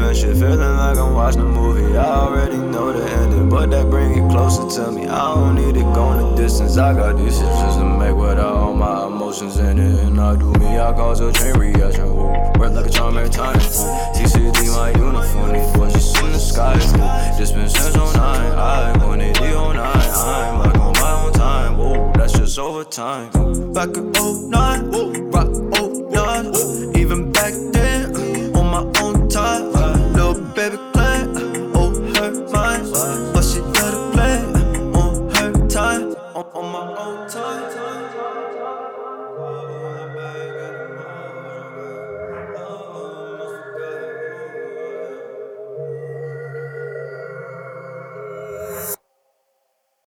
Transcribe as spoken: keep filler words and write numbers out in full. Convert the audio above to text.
different shit, feeling like I'm watching a movie. I already know the ending, but that bring it closer to me. I don't need it going the distance. I got these decisions to make without all my emotions in it. And I do me, I cause a chain reaction. Woo. Work like a charm every time. T C D my uniform, these boys just in the sky. Woo. This been since oh nine, I want it D oh nine. I'm like on my own time, whoa, that's just over time. Back in oh nine, whoa, rock oh nine.